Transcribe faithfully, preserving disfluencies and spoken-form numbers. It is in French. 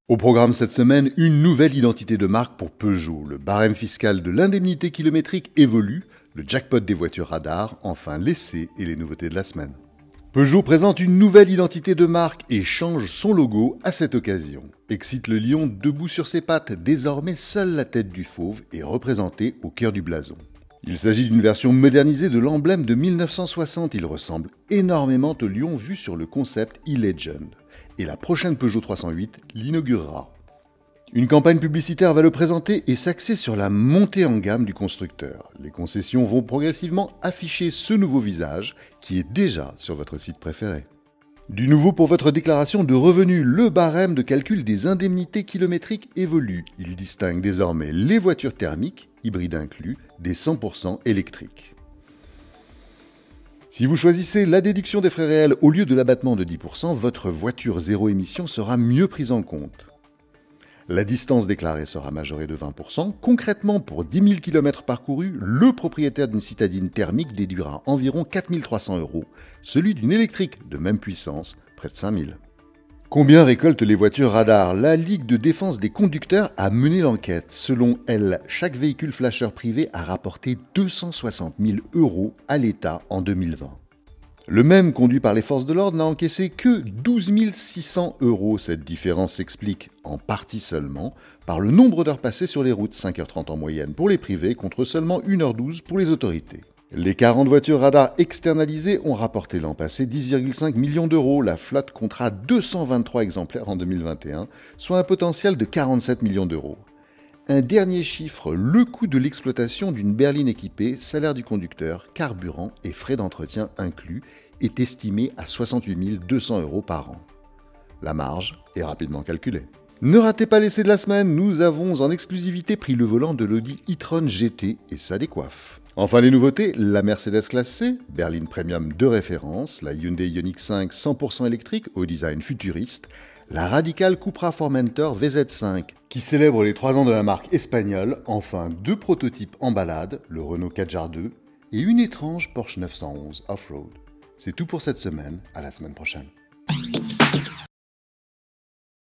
Au programme cette semaine, une nouvelle identité de marque pour Peugeot. Le barème fiscal de l'indemnité kilométrique évolue, le jackpot des voitures radars, enfin l'essai et les nouveautés de la semaine. Peugeot présente une nouvelle identité de marque et change son logo à cette occasion. Excite le lion debout sur ses pattes, désormais seule la tête du fauve est représentée au cœur du blason. Il s'agit d'une version modernisée de l'emblème de mille neuf cent soixante, il ressemble énormément au lion vu sur le concept e-Legend. Et la prochaine Peugeot trois cent huit l'inaugurera. Une campagne publicitaire va le présenter et s'axer sur la montée en gamme du constructeur. Les concessions vont progressivement afficher ce nouveau visage qui est déjà sur votre site préféré. Du nouveau pour votre déclaration de revenus, le barème de calcul des indemnités kilométriques évolue. Il distingue désormais les voitures thermiques, hybrides inclus, des cent pour cent électriques. Si vous choisissez la déduction des frais réels au lieu de l'abattement de dix pour cent, votre voiture zéro émission sera mieux prise en compte. La distance déclarée sera majorée de vingt pour cent. Concrètement, pour dix mille kilomètres parcourus, le propriétaire d'une citadine thermique déduira environ quatre mille trois cents euros, celui d'une électrique de même puissance, près de cinq mille. Combien récoltent les voitures radars ? La Ligue de défense des conducteurs a mené l'enquête. Selon elle, chaque véhicule flasheur privé a rapporté deux cent soixante mille euros à l'État en deux mille vingt. Le même conduit par les forces de l'ordre n'a encaissé que douze mille six cents euros. Cette différence s'explique, en partie seulement, par le nombre d'heures passées sur les routes, cinq heures trente en moyenne pour les privés contre seulement une heure douze pour les autorités. Les quarante voitures radars externalisées ont rapporté l'an passé dix virgule cinq millions d'euros. La flotte comptera deux cent vingt-trois exemplaires en deux mille vingt et un, soit un potentiel de quarante-sept millions d'euros. Un dernier chiffre, le coût de l'exploitation d'une berline équipée, salaire du conducteur, carburant et frais d'entretien inclus, est estimé à soixante-huit mille deux cents euros par an. La marge est rapidement calculée. Ne ratez pas l'essai de la semaine, nous avons en exclusivité pris le volant de l'Audi e-tron G T et ça décoiffe. Enfin les nouveautés, la Mercedes classe C, berline premium de référence, la Hyundai Ioniq cinq cent pour cent électrique au design futuriste, la Radical Cupra Formentor V Z cinq qui célèbre les trois ans de la marque espagnole, enfin deux prototypes en balade, le Renault Kadjar deux et une étrange Porsche neuf cent onze Off-Road. C'est tout pour cette semaine, à la semaine prochaine.